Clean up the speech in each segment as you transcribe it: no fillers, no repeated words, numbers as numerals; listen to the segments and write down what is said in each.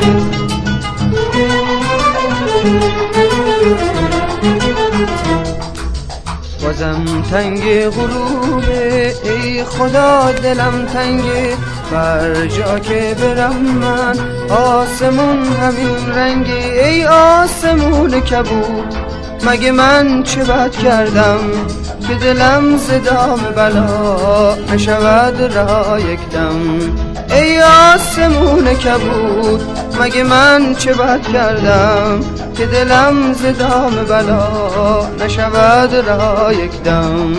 بازم تنگ غروبه، ای خدا دلم تنگه، بر جا که برم من آسمون همین رنگه. ای آسمون کبود، مگه من چه بد کردم که دلم ز دام بلا نشود رها یک دم. ای آسمون کبود، مگه من چه بد کردم که دلم ز دام بلا نشود رها یک دم.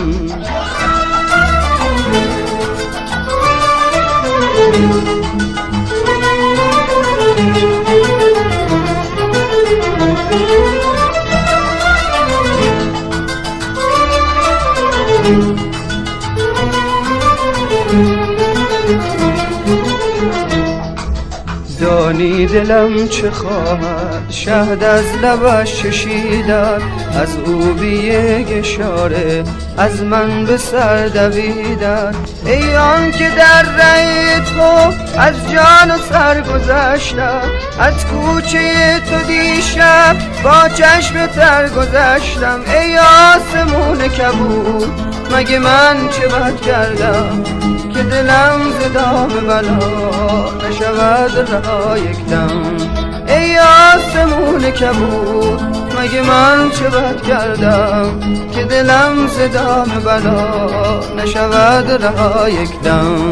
دانی دلم چه خواهد، شهد از لبش چشیدن، از او بی یک اشاره از من به سر دویدن. ای آن که در ره تو از جان و سر گذشتم، از کوچه تو دیشب با چشم تر گذشتم. ای آسمون کبود، مگه من چه بد کردم که دلم ز دام بلا نشود رها یک دم. ای آسمون کبود، مگه من چه بد کردم که دلم ز دام بلا نشود رها یک دم.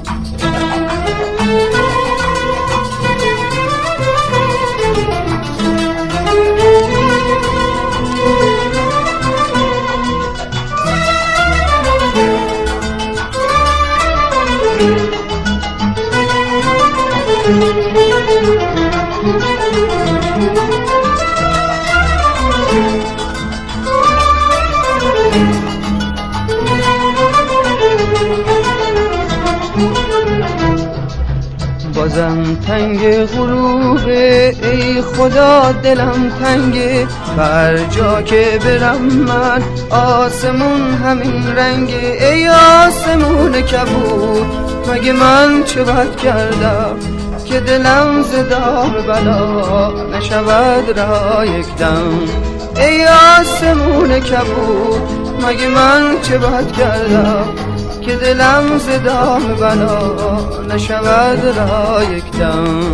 بازم تنگ غروبه، ای خدا دلم تنگه، بر جا که برم من آسمون همین رنگه. ای آسمون کبود، مگه من چه بد کردم که دلم ز دام بلا نشود رها یک دم. ای آسمون کبود، مگه من چه بد کردم که دلم ز دام بلا نشود رها یک دم.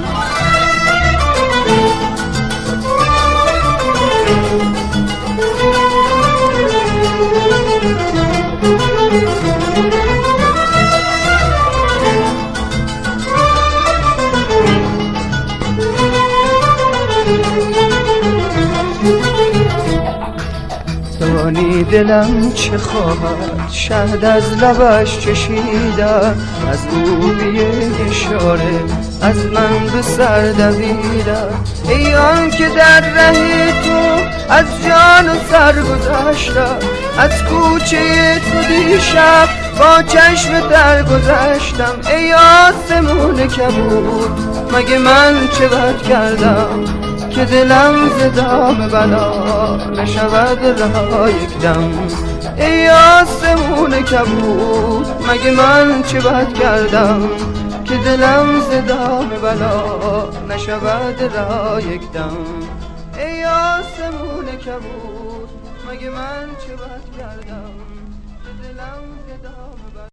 دانی دلم چه خواهد، شهد از لبش چشیدن، از او بی یک اشاره از من به سر دویدن. ای آن که در ره تو از جان و سر گذشتم، از کوچه تو دیشب با چشم تر گذشتم. ای آسمون کبود، مگه من چه بد کردم که دلم ز دام بلا نشود رها یک دم. ای آسمون کبود، مگه من چه بد کردم که دلم ز دام بلا نشود رها یک دم. ای آسمون کبود، مگه من چه بد کردم که دلم ز دام بلا